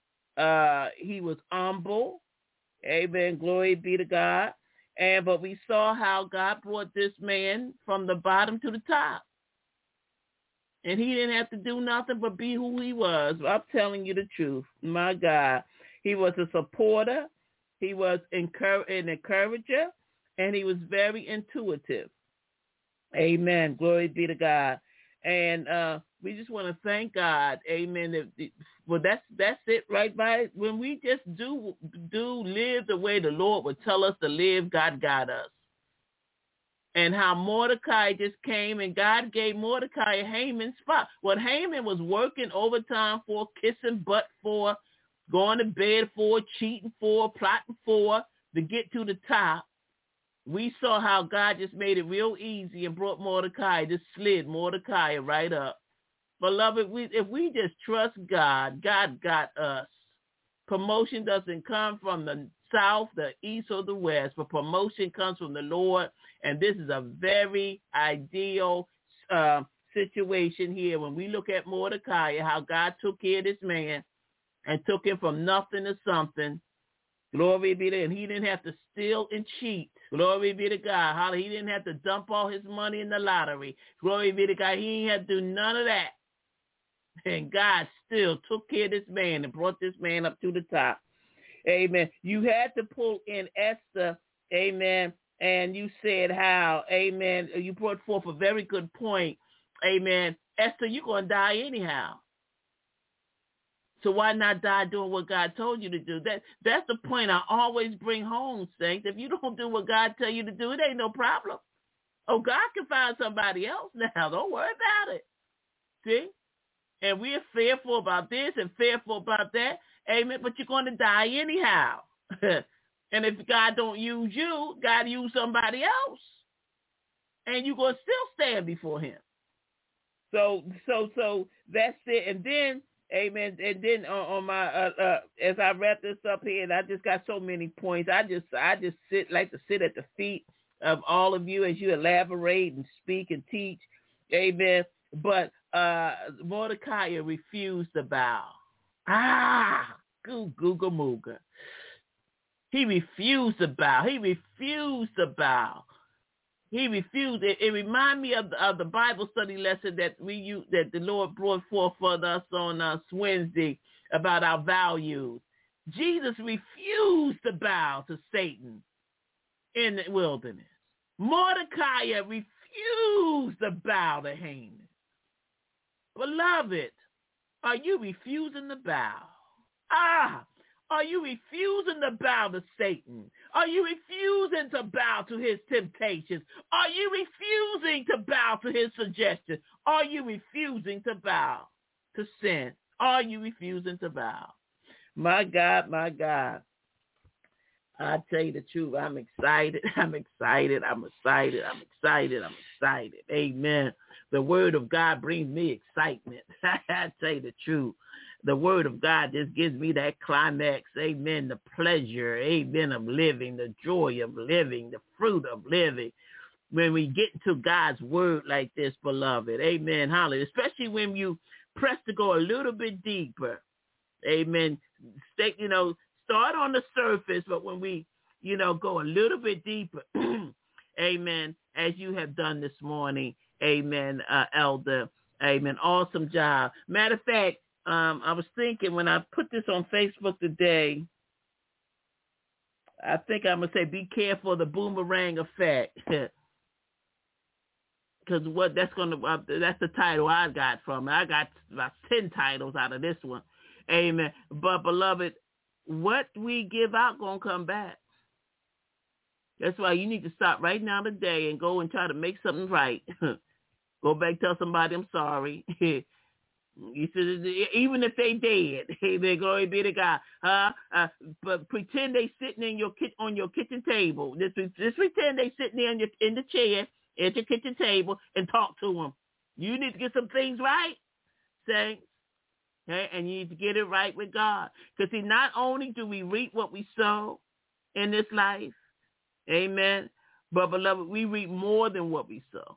Uh, he was humble. Amen. Glory be to God. And but we saw how God brought this man from the bottom to the top. And he didn't have to do nothing but be who he was. I'm telling you the truth. My God. He was a supporter. He was encour- an encourager. And he was very intuitive. Amen. Glory be to God. And uh, we just want to thank God. Amen. Well, that's that's it right by when we just do do live the way the Lord would tell us to live, God got us. And how Mordecai just came and God gave Mordecai a Haman spot. What Haman was working overtime for, kissing butt for, going to bed for, cheating for, plotting for, to get to the top. We saw how God just made it real easy and brought Mordecai, just slid Mordecai right up. Beloved, we, if we just trust God, God got us. Promotion doesn't come from the south, the east, or the west, but promotion comes from the Lord, and this is a very ideal uh, situation here. When we look at Mordecai, how God took care of this man and took him from nothing to something, glory be to him. He didn't have to steal and cheat. Glory be to God. He didn't have to dump all his money in the lottery. Glory be to God. He didn't have to do none of that. And God still took care of this man and brought this man up to the top. Amen. You had to pull in Esther, amen, and you said how, amen, you brought forth a very good point, amen. Esther, you're going to die anyhow. So why not die doing what God told you to do? That That's the point I always bring home, saints. If you don't do what God tell you to do, it ain't no problem. Oh, God can find somebody else now. Don't worry about it. See? And we're fearful about this and fearful about that. Amen. But you're going to die anyhow. And if God don't use you, God use somebody else. And you're going to still stand before him. So, so, so that's it. And then, amen. And then on, on my, uh, uh, as I wrap this up here, and I just got so many points. I just, I just sit like to sit at the feet of all of you as you elaborate and speak and teach. Amen. But uh, Mordecai refused to bow. Ah, goo googa mooga. He refused to bow. He refused to bow. He refused. It, it reminded me of the, of the Bible study lesson that we use, that the Lord brought forth for us on uh, Wednesday about our values. Jesus refused to bow to Satan in the wilderness. Mordecai refused to bow to Haman. Beloved, are you refusing to bow? Ah, are you refusing to bow to Satan? Are you refusing to bow to his temptations? Are you refusing to bow to his suggestions? Are you refusing to bow to sin? Are you refusing to bow? My God, my God. I tell you the truth, I'm excited, I'm excited, I'm excited, I'm excited, I'm excited. Amen. The word of God brings me excitement. I tell you the truth. The word of God just gives me that climax, amen, the pleasure, amen, of living, the joy of living, the fruit of living. When we get into God's word like this, beloved, amen, hallelujah, especially when you press to go a little bit deeper, amen, stay, you know, start on the surface, but when we, you know, go a little bit deeper, amen, as you have done this morning, amen, uh, Elder, amen, awesome job. Matter of fact, um, I was thinking when I put this on Facebook today, I think I'm going to say be careful of the boomerang effect. Because what that's going to, uh, that's the title I got from it. I got about ten titles out of this one. Amen. But, beloved, what we give out going to come back. That's why you need to stop right now today and go and try to make something right. Go back, tell somebody I'm sorry. You should, even if they dead, amen, glory be to God. Uh, uh, but pretend they sitting in your kit on your kitchen table. Just, just pretend they sitting there in, your, in the chair at your kitchen table and talk to them. You need to get some things right, saints. Okay? And you need to get it right with God. Because see, not only do we reap what we sow in this life, amen, but beloved, we reap more than what we sow.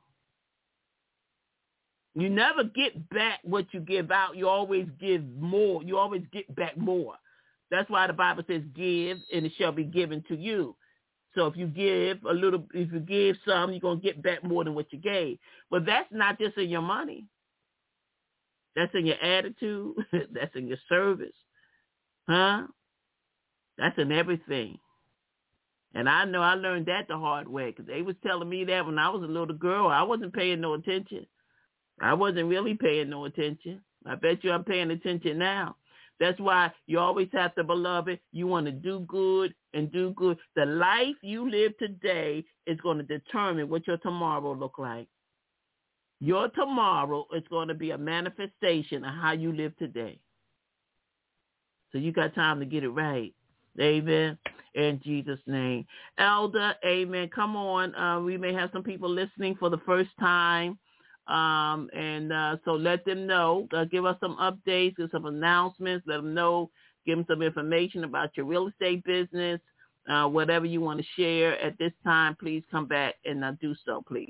You never get back what you give out. You always give more. You always get back more. That's why the Bible says, give, and it shall be given to you. So if you give a little, if you give some, you're going to get back more than what you gave. But that's not just in your money. That's in your attitude. That's in your service. Huh? That's in everything. And I know I learned that the hard way because they was telling me that when I was a little girl. I wasn't paying no attention. I wasn't really paying no attention. I bet you I'm paying attention now. That's why you always have to, beloved, you want to do good and do good. The life you live today is going to determine what your tomorrow look like. Your tomorrow is going to be a manifestation of how you live today. So you got time to get it right. Amen. in Jesus' name. Elder, amen. Come on. Uh, we may have some people listening for the first time. Um, and uh, so let them know. Uh, give us some updates, give some announcements. Let them know. Give them some information about your real estate business. Uh, whatever you want to share at this time, please come back and uh, do so, please.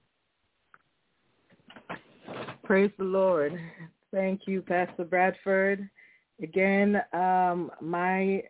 Praise the Lord. Thank you, Pastor Bradford. Again, um, my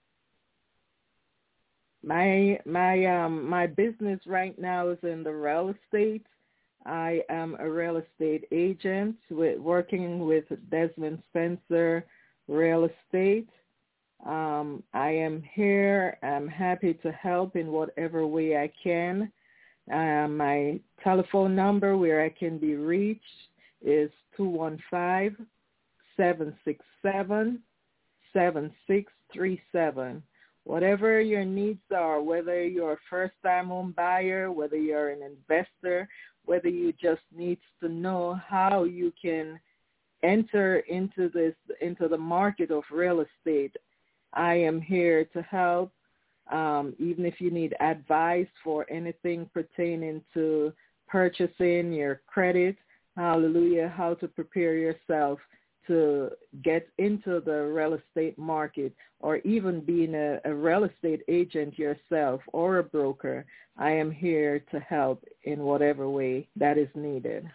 my my um, my business right now is in the real estate. I am a real estate agent with, working with Desmond Spencer Real Estate. Um, I am here. I'm happy to help in whatever way I can. Uh, my telephone number where I can be reached is two one five, seven six seven, seven six three seven. Whatever your needs are, whether you're a first-time home buyer, whether you're an investor, whether you just need to know how you can enter into this, into the market of real estate, I am here to help. Um, even if you need advice for anything pertaining to purchasing, your credit, hallelujah, how to prepare yourself to get into the real estate market, or even being a, a real estate agent yourself or a broker, I am here to help in whatever way that is needed.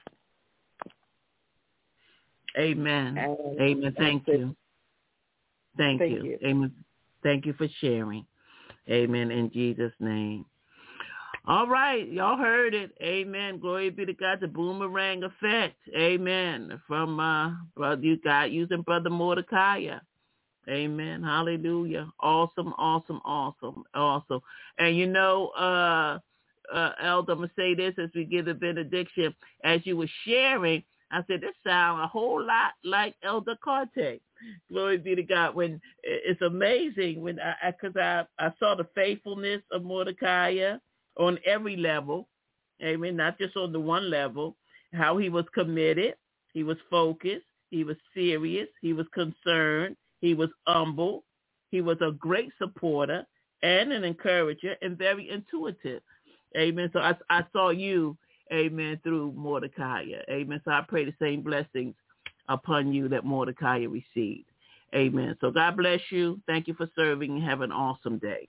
Amen. And Amen. Thank you. Thank, Thank you. you. Amen. Thank you for sharing. Amen. In Jesus' name. All right. Y'all heard it. Amen. Glory be to God. The boomerang effect. Amen. From uh, brother, you got using Brother Mordecai. Amen. Hallelujah. Awesome, awesome, awesome, awesome. And you know, uh, uh, Elder, I'm going to say this as we give the benediction. As you were sharing, I said, this sounds a whole lot like Elder Carte. Glory be to God. When it's amazing when I, because I, I, I saw the faithfulness of Mordecai on every level. Amen. Not just on the one level, how he was committed. He was focused. He was serious. He was concerned. He was humble. He was a great supporter and an encourager and very intuitive. Amen. So I, I saw you, amen, through Mordecai. Amen. So I pray the same blessings upon you that Mordecai received. Amen. So God bless you. Thank you for serving and have an awesome day.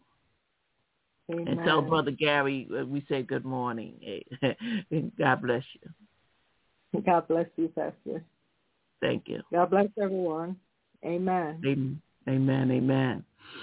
Amen. And tell Brother Gary we say good morning. God bless you. God bless you, Pastor. Thank you. God bless everyone. Amen. Amen. Amen. Amen.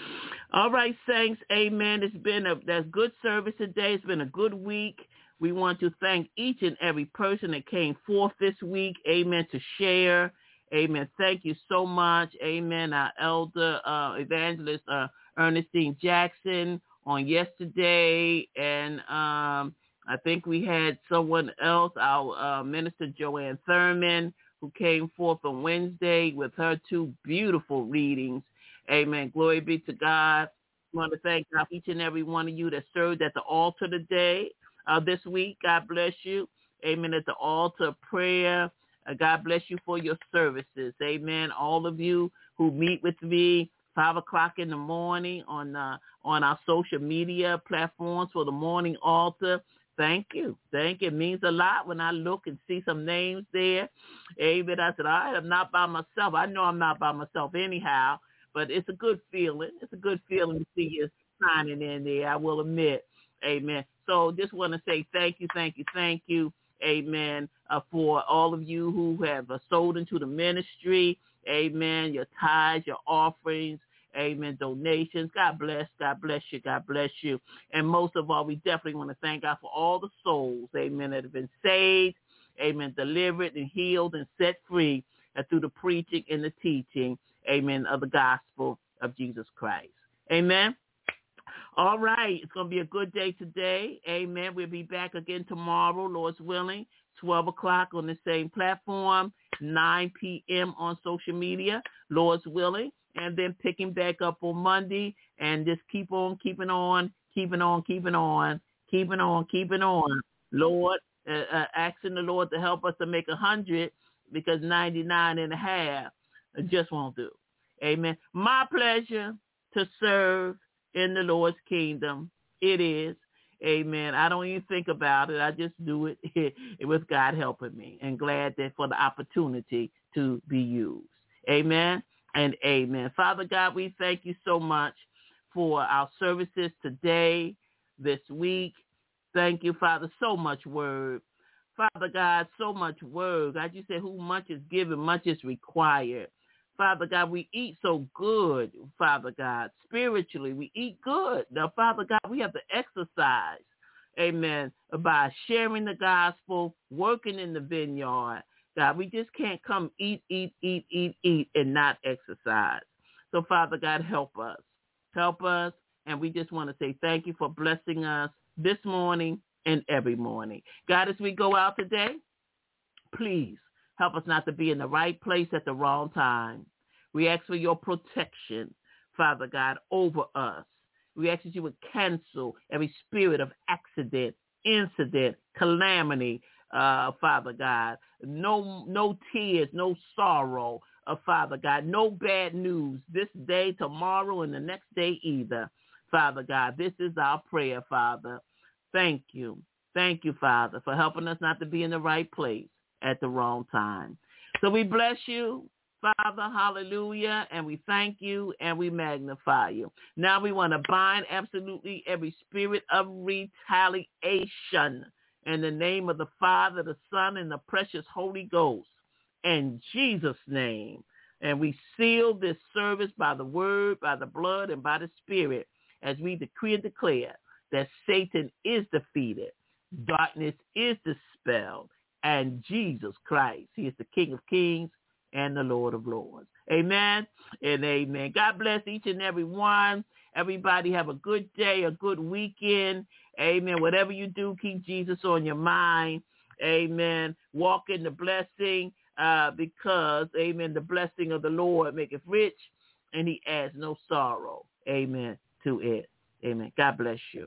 All right, saints. Amen. It's been a that's good service today. It's been a good week. We want to thank each and every person that came forth this week. Amen. To share. Amen. Thank you so much. Amen. Our elder uh, evangelist uh, Ernestine Jackson on yesterday, and um, I think we had someone else, our uh, minister Joanne Thurman, who came forth on Wednesday with her two beautiful readings. Amen. Glory be to God. I want to thank God for each and every one of you that served at the altar today, uh, this week. God bless you. Amen. At the altar of prayer. Uh, God bless you for your services. Amen. All of you who meet with me five o'clock in the morning on uh, on our social media platforms for the morning altar. Thank you. Thank you. It means a lot when I look and see some names there. Amen. I said, all right, I'm not by myself. I know I'm not by myself anyhow, but it's a good feeling. It's a good feeling to see you signing in there, I will admit. Amen. So just want to say thank you, thank you, thank you. Amen. Uh, for all of you who have uh, sold into the ministry. Amen. Your tithes, your offerings. Amen. Donations. God bless. God bless you. God bless you. And most of all, we definitely want to thank God for all the souls, amen, that have been saved, amen, delivered and healed and set free uh, through the preaching and the teaching, amen, of the gospel of Jesus Christ. Amen. All right. It's going to be a good day today. Amen. We'll be back again tomorrow, Lord's willing, twelve o'clock on the same platform, nine p.m. on social media, Lord's willing, and then picking back up on Monday and just keep on keeping on, keeping on, keeping on, keeping on, keeping on. Lord, uh, uh, asking the Lord to help us to make a hundred because ninety-nine and a half just won't do. Amen. My pleasure to serve in the Lord's kingdom. It is. Amen. I don't even think about it. I just do it with God helping me, and glad that for the opportunity to be used. Amen and amen. Father God, we thank you so much for our services today, this week. Thank you, Father, so much word. Father God, so much word. God, you said who much is given, much is required. Father God, we eat so good, Father God. Spiritually, we eat good. Now, Father God, we have to exercise, amen, by sharing the gospel, working in the vineyard. God, we just can't come eat, eat, eat, eat, eat, and not exercise. So, Father God, help us. Help us, and we just want to say thank you for blessing us this morning and every morning. God, as we go out today, please help us not to be in the right place at the wrong time. We ask for your protection, Father God, over us. We ask that you would cancel every spirit of accident, incident, calamity, uh, Father God. No, no tears, no sorrow, uh, Father God. No bad news this day, tomorrow, and the next day either, Father God. This is our prayer, Father. Thank you. Thank you, Father, for helping us not to be in the right place at the wrong time. So we bless you, Father, hallelujah, and we thank you and we magnify you. Now we want to bind absolutely every spirit of retaliation in the name of the Father, the Son, and the precious Holy Ghost, in Jesus' name. And we seal this service by the word, by the blood, and by the Spirit as we decree and declare that Satan is defeated, darkness is dispelled, and Jesus Christ, he is the King of Kings and the Lord of Lords. Amen and amen. God bless each and every one. Everybody have a good day, a good weekend. Amen. Whatever you do, keep Jesus on your mind. Amen. Walk in the blessing uh, because, amen, the blessing of the Lord maketh rich, and he adds no sorrow, amen, to it. Amen. God bless you.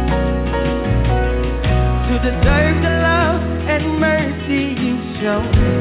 Deserve the love and mercy you show.